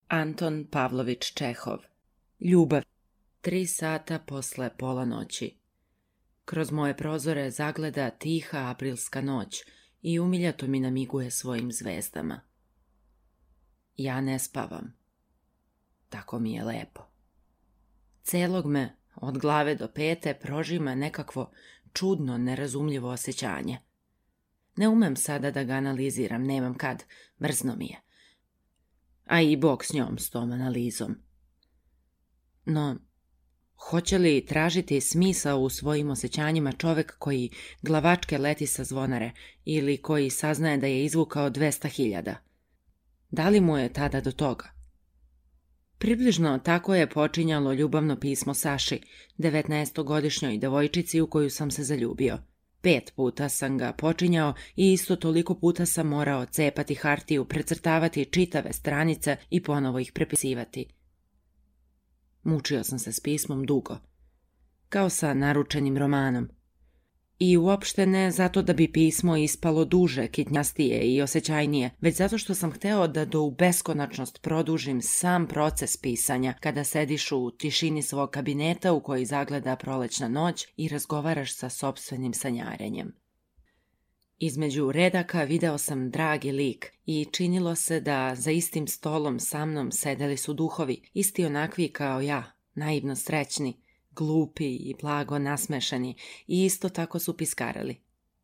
Anton Pavlović Čehov. Ljubav. 3 sata posle pola noći. Kroz moje prozore zagleda tiha aprilska noć i umiljato mi namiguje svojim zvezdama. Ja ne spavam. Tako mi je lepo. Celog me, od glave do pete, prožima nekakvo čudno, nerazumljivo osjećanje. Ne umem sada da ga analiziram, nemam kad, mrzno mi je. A i Bog s njom, s tom analizom. No, hoće li tražiti smisao u svojim osjećanjima čovek koji glavačke leti sa zvonare ili koji saznaje da je izvukao 200.000? Da li mu je tada do toga? Približno tako je počinjalo ljubavno pismo Saši, 19-godišnjoj devojčici u koju sam se zaljubio. 5 puta sam ga počinjao i isto toliko puta sam morao cepati hartiju, precrtavati čitave stranice i ponovo ih prepisivati. Mučio sam se s pismom dugo, kao sa naručenim romanom. I uopšte ne zato da bi pismo ispalo duže, kitnjastije i osjećajnije, već zato što sam hteo da do u beskonačnost produžim sam proces pisanja, kada sediš u tišini svog kabineta u koji zagleda prolećna noć i razgovaraš sa sopstvenim sanjarenjem. Između redaka video sam dragi lik i činilo se da za istim stolom sa mnom sedeli su duhovi, isti onakvi kao ja, naivno srećni, glupi i blago nasmešani i isto tako su piskarali.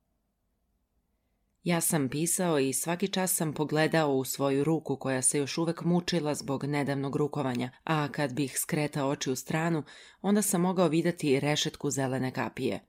Ja sam pisao i svaki čas sam pogledao u svoju ruku koja se još uvek mučila zbog nedavnog rukovanja, a kad bih skretao oči u stranu, onda sam mogao videti rešetku zelene kapije.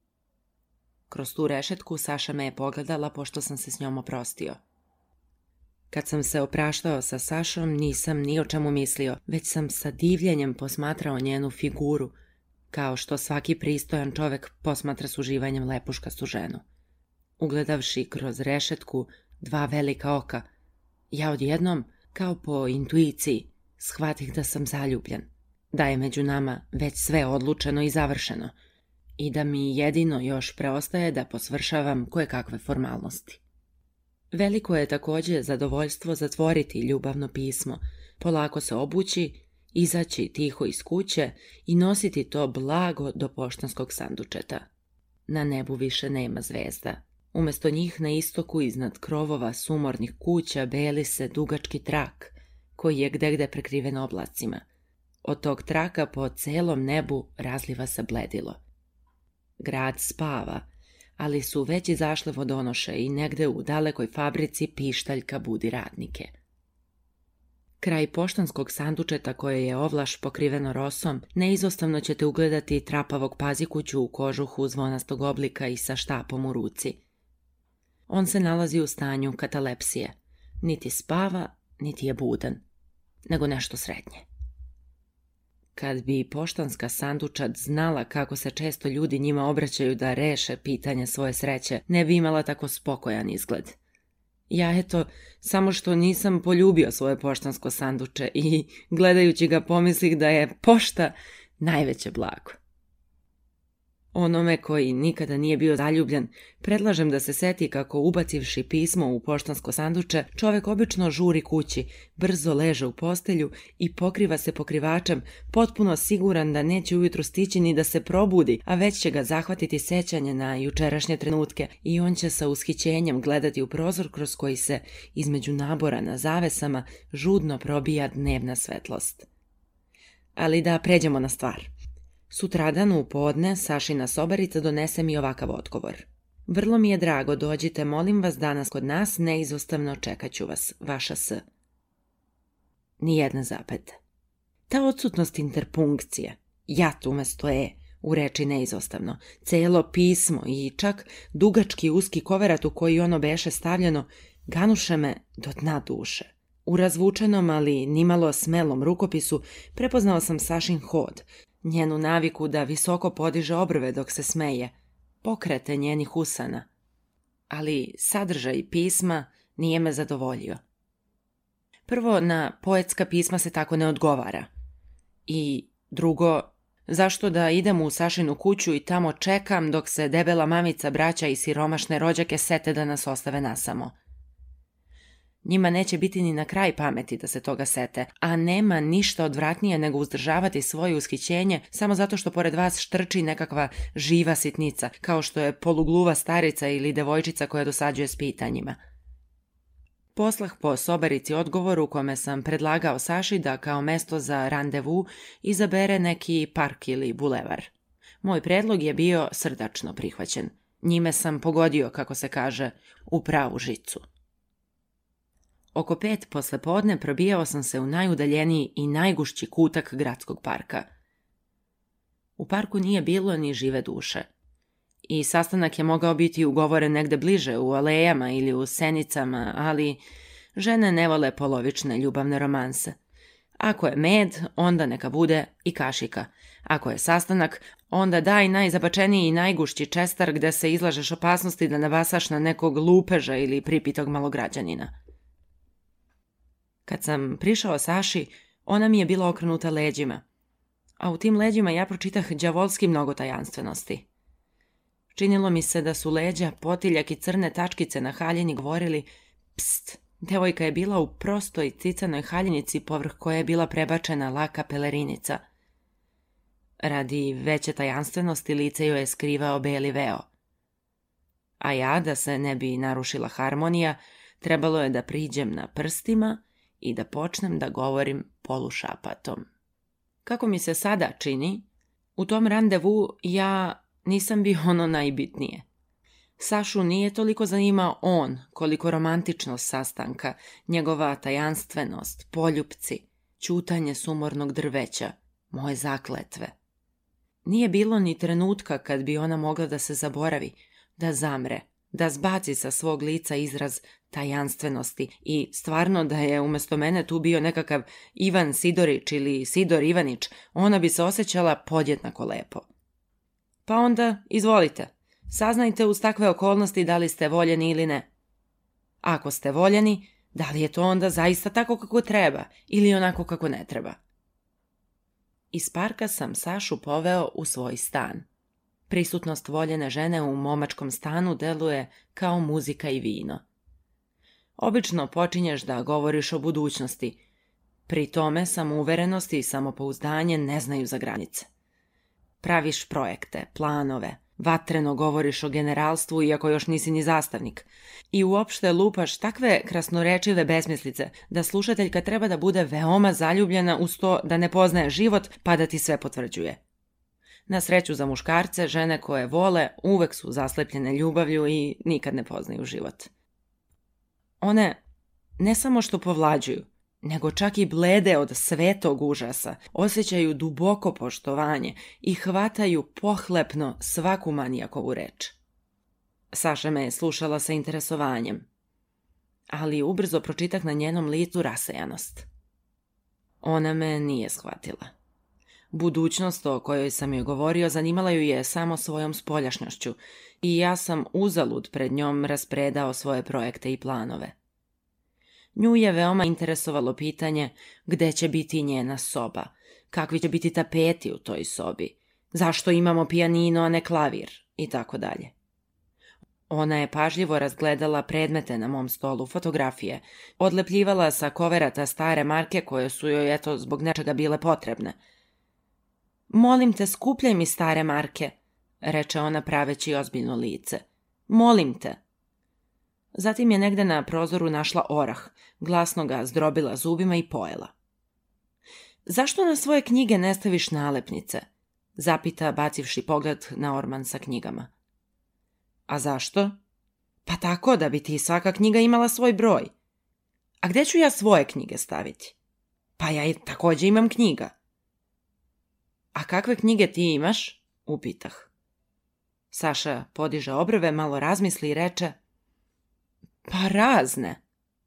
Kroz tu rešetku Saša me je pogledala pošto sam se s njom oprostio. Kad sam se opraštao sa Sašom, nisam ni o čemu mislio, već sam sa divljenjem posmatrao njenu figuru, kao što svaki pristojan čovek posmatra s uživanjem lepuškastu ženu. Ugledavši kroz rešetku 2 velika oka, ja odjednom, kao po intuiciji, shvatih da sam zaljubljen, da je među nama već sve odlučeno i završeno i da mi jedino još preostaje da posvršavam kojekakve formalnosti. Veliko je takođe zadovoljstvo zatvoriti ljubavno pismo, polako se obući, izaći tiho iz kuće i nositi to blago do poštanskog sandučeta. Na nebu više nema zvezda. Umesto njih na istoku iznad krovova sumornih kuća beli se dugački trak, koji je gdegde prekriven oblacima. Od tog traka po celom nebu razliva se bledilo. Grad spava, ali su već izašle vodonoše i negde u dalekoj fabrici pištaljka budi radnike. Kraj poštanskog sandučeta koje je ovlaš pokriveno rosom, neizostavno ćete ugledati trapavog pazikuću u kožuhu zvonastog oblika i sa štapom u ruci. On se nalazi u stanju katalepsije. Niti spava, niti je budan, nego nešto srednje. Kad bi poštanska sandučad znala kako se često ljudi njima obraćaju da reše pitanje svoje sreće, ne bi imala tako spokojan izgled. Ja samo što nisam poljubio svoje poštansko sanduče i gledajući ga pomislih da je pošta najveće blago. Onome koji nikada nije bio zaljubljen, predlažem da se seti kako ubacivši pismo u poštansko sanduče, čovek obično žuri kući, brzo leže u postelju i pokriva se pokrivačem, potpuno siguran da neće ujutru stići ni da se probudi, a već će ga zahvatiti sećanje na jučerašnje trenutke i on će sa ushićenjem gledati u prozor kroz koji se, između nabora na zavesama, žudno probija dnevna svetlost. Ali da pređemo na stvar. Sutradan u podne Sašina sobarica donese mi ovakav odgovor. Vrlo mi je drago, dođite, molim vas danas kod nas, neizostavno čekaću vas, vaša S. Nijedna zapeta. Ta odsutnost interpunkcije, jat umesto u reči neizostavno, celo pismo i čak dugački uski koverat u koji ono beše stavljeno, ganuše me do dna duše. U razvučenom, ali nimalo smelom rukopisu prepoznao sam Sašin hod, njenu naviku da visoko podiže obrve dok se smeje, pokrete njenih usana. Ali sadržaj pisma nije me zadovoljio. Prvo, na poetska pisma se tako ne odgovara. I drugo, zašto da idem u Sašinu kuću i tamo čekam dok se debela mamica, braća i siromašne rođake sete da nas ostave nasamo? Njima neće biti ni na kraj pameti da se toga sete, a nema ništa odvratnije nego uzdržavati svoje ushićenje samo zato što pored vas štrči nekakva živa sitnica, kao što je polugluva starica ili devojčica koja dosađuje s pitanjima. Poslah po sobarici odgovor u kome sam predlagao Saši da kao mesto za randevu izabere neki park ili bulevar. Moj predlog je bio srdačno prihvaćen. Njime sam pogodio, kako se kaže, u pravu žicu. Oko 5 poslepodne probijao sam se u najudaljeniji i najgušći kutak gradskog parka. U parku nije bilo ni žive duše. I sastanak je mogao biti ugovoren negde bliže, u alejama ili u senicama, ali žene ne vole polovične ljubavne romanse. Ako je med, onda neka bude i kašika. Ako je sastanak, onda daj najzabačeniji i najgušći čestar gde se izlažeš opasnosti da nabasaš na nekog lupeža ili pripitog malograđanina. Kad sam prišao Saši, ona mi je bila okrenuta leđima, a u tim leđima ja pročitah đavolski mnogo tajanstvenosti. Činilo mi se da su leđa, potiljak i crne tačkice na haljini govorili pst, devojka je bila u prostoj cicanoj haljinici povrh koje je bila prebačena laka pelerinica. Radi veće tajanstvenosti lice joj je skrivao beli veo. A ja, da se ne bi narušila harmonija, trebalo je da priđem na prstima i da počnem da govorim polušapatom. Kako mi se sada čini, u tom randevu ja nisam bio ono najbitnije. Sašu nije toliko zanimao on, koliko romantičnost sastanka, njegova tajanstvenost, poljupci, ćutanje sumornog drveća, moje zakletve. Nije bilo ni trenutka kad bi ona mogla da se zaboravi, da zamre, da zbaci sa svog lica izraz tajanstvenosti i stvarno da je umjesto mene tu bio nekakav Ivan Sidorić ili Sidor Ivanić, ona bi se osjećala podjednako lepo. Pa onda, izvolite, saznajte uz takve okolnosti da li ste voljeni ili ne. Ako ste voljeni, da li je to onda zaista tako kako treba ili onako kako ne treba. Iz parka sam Sašu poveo u svoj stan. Prisutnost voljene žene u momačkom stanu deluje kao muzika i vino. Obično počinješ da govoriš o budućnosti. Pri tome samouverenost i samopouzdanje ne znaju za granice. Praviš projekte, planove, vatreno govoriš o generalstvu iako još nisi ni zastavnik. I uopšte lupaš takve krasnorečive besmislice da slušateljka treba da bude veoma zaljubljena uz to da ne poznaje život pa da ti sve potvrđuje. Na sreću za muškarce, žene koje vole uvek su zaslepljene ljubavlju i nikad ne poznaju život. One ne samo što povlađuju, nego čak i blede od svetog užasa, osjećaju duboko poštovanje i hvataju pohlepno svaku manijakovu reč. Saša me je slušala sa interesovanjem, ali ubrzo pročitah na njenom licu rasejanost. Ona me nije shvatila. Budućnost o kojoj sam joj govorio zanimala ju je samo svojom spoljašnjošću i ja sam uzalud pred njom raspredao svoje projekte i planove. Nju je veoma interesovalo pitanje gde će biti njena soba, kakvi će biti tapeti u toj sobi, zašto imamo pijanino, a ne klavir i tako dalje. Ona je pažljivo razgledala predmete na mom stolu, fotografije, odlepljivala sa koverata stare marke koje su joj eto zbog nečega bile potrebne. Molim te, skupljaj mi stare marke, reče ona praveći ozbiljno lice. Molim te. Zatim je negde na prozoru našla orah, glasno ga zdrobila zubima i pojela. Zašto na svoje knjige ne staviš nalepnice? Zapita bacivši pogled na orman sa knjigama. A zašto? Pa tako da bi ti svaka knjiga imala svoj broj. A gde ću ja svoje knjige staviti? Pa ja i takođe imam knjiga. A kakve knjige ti imaš? Upitah. Saša podiže obrve, malo razmisli i reče, pa razne.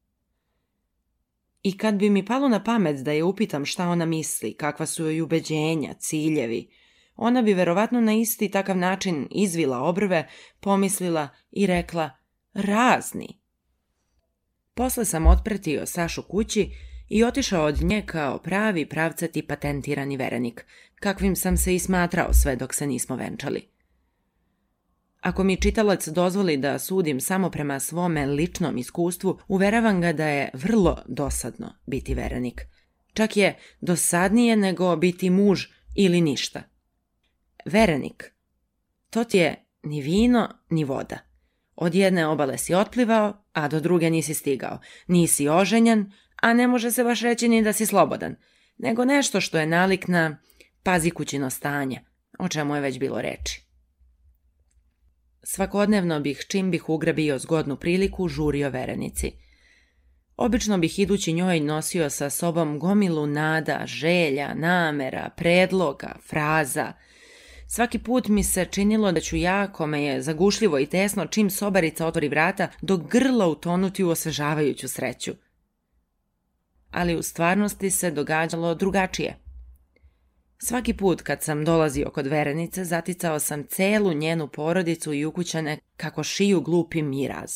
I kad bi mi palo na pamet da je upitam šta ona misli, kakva su joj ubeđenja, ciljevi, ona bi verovatno na isti takav način izvila obrve, pomislila i rekla razni. Posle sam otpratio Sašu kući i otišao od nje kao pravi pravcati patentirani verenik, kakvim sam se i smatrao sve dok se nismo venčali. Ako mi čitalac dozvoli da sudim samo prema svome ličnom iskustvu, uveravam ga da je vrlo dosadno biti verenik. Čak je dosadnije nego biti muž ili ništa. Verenik, to ti je ni vino, ni voda. Od jedne obale si otplivao, a do druge nisi stigao. Nisi oženjen, a ne može se baš reći ni da si slobodan, nego nešto što je nalik na pazi kućino stanje, o čemu je već bilo reči. Svakodnevno bih, čim bih ugrabio zgodnu priliku, žurio verenici. Obično bih idući njoj nosio sa sobom gomilu nada, želja, namera, predloga, fraza. Svaki put mi se činilo da ću ja, kome je zagušljivo i tesno, čim sobarica otvori vrata, do grla utonuti u osvežavajuću sreću. Ali u stvarnosti se događalo drugačije. Svaki put kad sam dolazio kod verenice, zaticao sam celu njenu porodicu i ukućane kako šiju glupi miraz.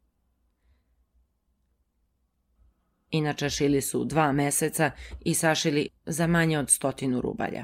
Inače šili su 2 meseca i sašili za manje od 100 rubalja.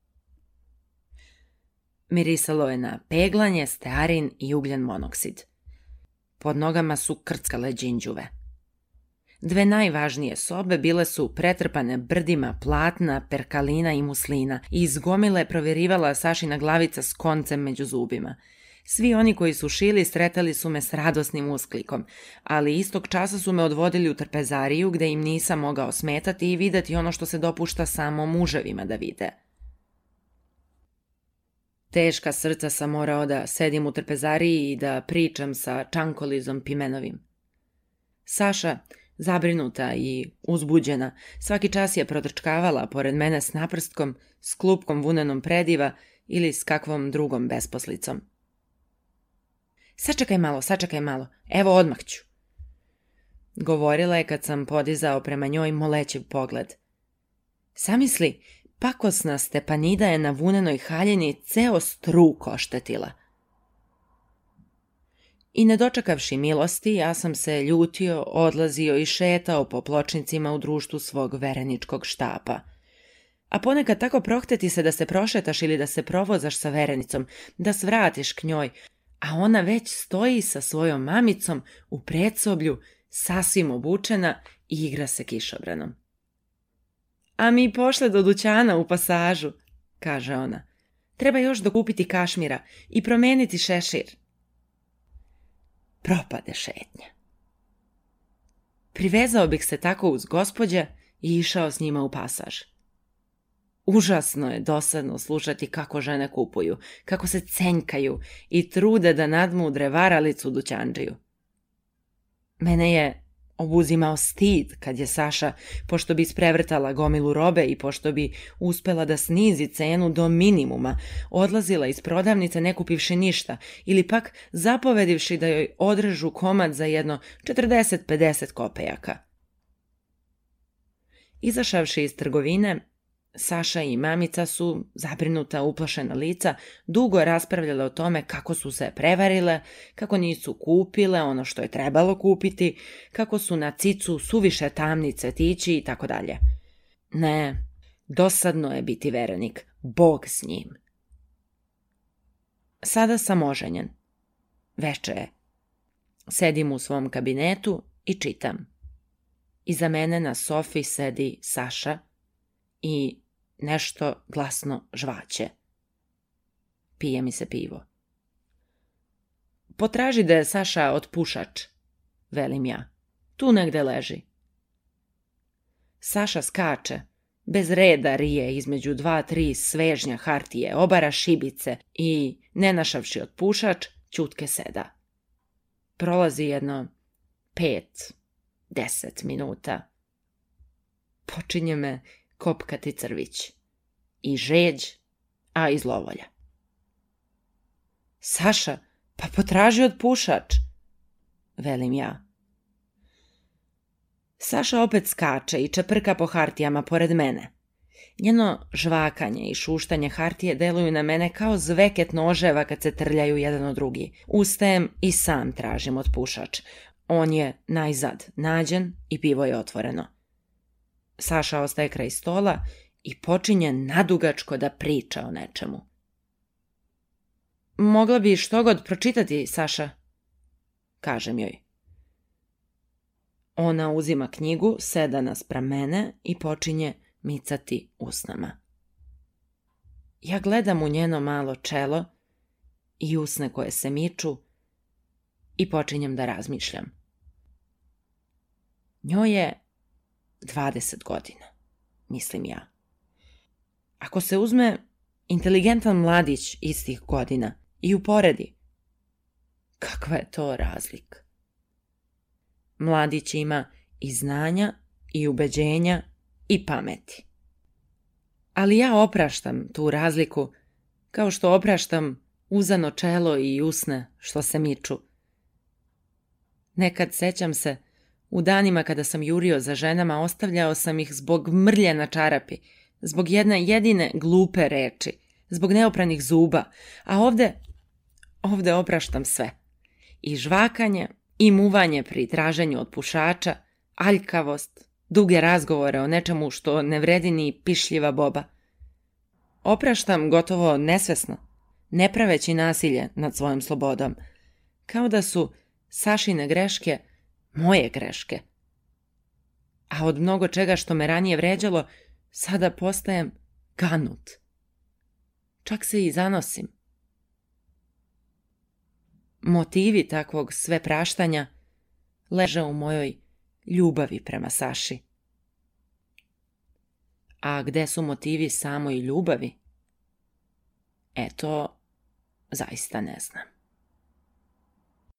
Mirisalo je na peglanje, stearin i ugljen monoksid. Pod nogama su krckale đinđuve. 2 najvažnije sobe bile su pretrpane brdima platna, perkalina i muslina i iz gomile provjerivala Sašina glavica s koncem među zubima. Svi oni koji su šili sretali su me s radosnim usklikom, ali istog časa su me odvodili u trpezariju gde im nisam mogao smetati i videti ono što se dopušta samo muževima da vide. Teška srca sam morao da sedim u trpezariji i da pričam sa Čankolizom Pimenovim. Saša, zabrinuta i uzbuđena, svaki čas je protrčkavala pored mene s naprstkom, s klupkom vunenom prediva ili s kakvom drugom besposlicom. Sačekaj malo, evo odmah ću, govorila je kad sam podizao prema njoj molećiv pogled. Zamisli, pakosna Stepanida je na vunenoj haljini ceo struk oštetila. I ne dočekavši milosti, ja sam se ljutio, odlazio i šetao po pločnicima u društvu svog vereničkog štapa. A ponekad tako prohteti se da se prošetaš ili da se provozaš sa verenicom, da svratiš k njoj, a ona već stoji sa svojom mamicom u predsoblju, sasvim obučena i igra se kišobranom. A mi pošle do dućana u pasažu, kaže ona. Treba još dokupiti kašmira i promeniti šešir. Propade šetnja. Privezao bih se tako uz gospođe i išao s njima u pasaž. Užasno je dosadno slušati kako žene kupuju, kako se cenjkaju i trude da nadmudre varalicu dućandžiju. Mene je obuzimao stid kad je Saša, pošto bi isprevrtala gomilu robe i pošto bi uspela da snizi cenu do minimuma, odlazila iz prodavnice ne kupivši ništa ili pak zapovedivši da joj odrežu komad za jedno 40-50 kopejaka. Izašavši iz trgovine, Saša i mamica su, zabrinuta, uplašena lica, dugo raspravljale o tome kako su se prevarile, kako nisu kupile ono što je trebalo kupiti, kako su na cicu suviše tamni cvetići i tako dalje. Ne, dosadno je biti verenik, Bog s njim. Sada sam oženjen. Veče je. Sedim u svom kabinetu i čitam. Iza mene na sofi sedi Saša i nešto glasno žvaće. Pije mi se pivo. Potraži da je Saša otpušač, velim ja. Tu negde leži. Saša skače, bez reda rije između 2-3 svežnja hartije, obara šibice i, ne našavši otpušač, ćutke seda. Prolazi jedno 5-10 minuta. Počinje me kopkati crvić. I žeđ, a i zlovolja. Saša, pa potraži otpušač, velim ja. Saša opet skače i čeprka po hartijama pored mene. Njeno žvakanje i šuštanje hartije deluju na mene kao zveket noževa kad se trljaju jedan od drugi. Ustajem i sam tražim otpušač. On je najzad nađen i pivo je otvoreno. Saša ostaje kraj stola i počinje nadugačko da priča o nečemu. Mogla bi što god pročitati, Saša, kažem joj. Ona uzima knjigu, seda naspram mene i počinje micati usnama. Ja gledam u njeno malo čelo i usne koje se miču i počinjem da razmišljam. Njoj je 20 godina, mislim ja. Ako se uzme inteligentan mladić istih godina i uporedi, kakva je to razlika? Mladić ima i znanja, i ubeđenja, i pameti. Ali ja opraštam tu razliku, kao što opraštam uzano čelo i usne što se miču. Nekad, sećam se, u danima kada sam jurio za ženama, ostavljao sam ih zbog mrlje na čarapi, zbog jedne jedine glupe reči, zbog neopranih zuba, a ovde opraštam sve. I žvakanje, i muvanje pri traženju od pušača, aljkavost, duge razgovore o nečemu što ne vredi ni pišljiva boba. Opraštam gotovo nesvesno, ne praveći nasilje nad svojom slobodom, kao da su Sašine greške moje greške. A od mnogo čega što me ranije vređalo, sada postajem ganut. Čak se i zanosim. Motivi takvog sve praštanja leže u mojoj ljubavi prema Saši. A gde su motivi samoj ljubavi? To zaista ne znam.